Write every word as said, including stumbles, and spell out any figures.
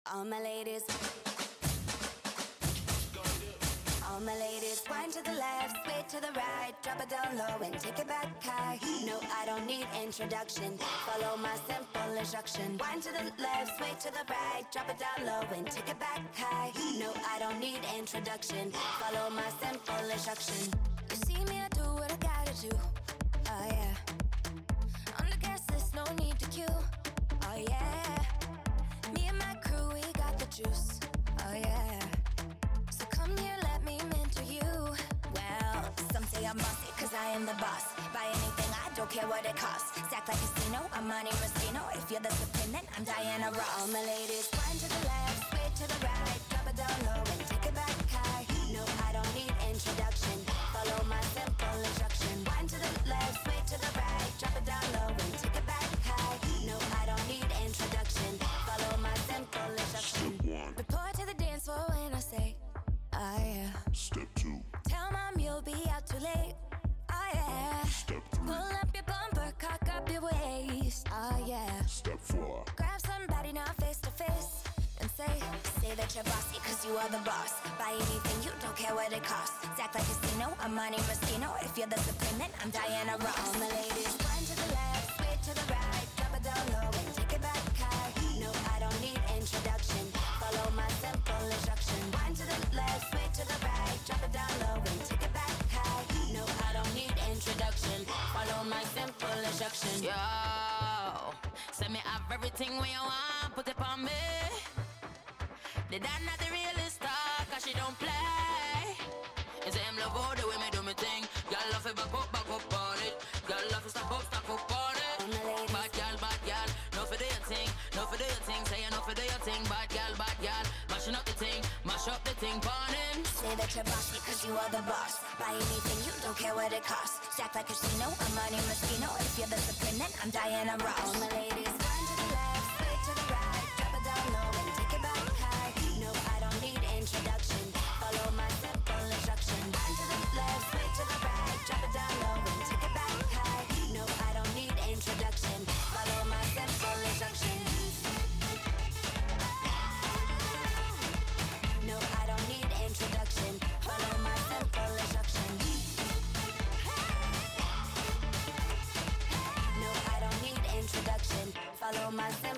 All my ladies, all my ladies, wind to the left, sway to the right, drop it down low and take it back high. No, I don't need introduction, follow my simple instruction. Wind to the left, sway to the right, drop it down low and take it back high. No, I don't need introduction, follow my simple instruction. You see me, I do what I gotta do, oh yeah. On the gas list, no need to queue, oh yeah. Me and my crew, we got the juice, oh yeah. So come here, let me mentor you. Well, some say I'm bossy, cause I am the boss. Buy anything, I don't care what it costs. Stack like a casino, I'm Monte Rustino. If you're the supreme, then I'm Diana Ross. All my ladies, wind to the left, sway to the right, drop it down low and take it back high. No, I don't need introduction, follow my simple instruction. Wind to the left, sway to the right, drop it down low and take it back high. No, I don't need introduction, follow my simple instruction. Report to the dance floor when I say, oh yeah. Step two. Tell mom you'll be out too late, oh yeah. Step three. Pull up your bumper, cock up your waist, oh yeah. Step four. Grab somebody now face to face and say, say that you're bossy cause you are the boss. Buy anything, you don't care what it costs. Act like a casino, I'm Monte Rustino. If you're the supreme, then I'm Diana Ross. All my ladies, wind to the left, sway to the right, drop it down low and take it back high. No, I don't need introduction, follow my simple instruction. Wind to the left, sway to the right, drop it down low and take it back high. No, I don't need introduction, follow my simple instruction. Yo, send me have everything when you want, put it on me. The dad not the realest star, cause she don't play. And say him love all the way me do me thing. Girl love it back up, back up on it. Girl love it stop up, stop up on it. Bad girl, bad girl, no for do your thing, no for do your thing. Say you no for do your thing, bad girl, bad girl. Mashing up the thing, mash up the thing, burn him. Say that you're bossy cause you are the boss. Buy anything, you don't care what it costs. Stack like a casino, I'm Monte Rustino. If you're the supreme, then I'm Diana Ross. All my ladies, wind to the left, sway to the right, drop it down low and take it back high. No, I don't need introduction, follow my simple instruction. Wind to the left, sway to the right, drop it down low and take it back high. No, I don't need introduction, follow my simple instruction. No, I don't need introduction, follow my simple instruction. No, I don't need introduction, follow my simple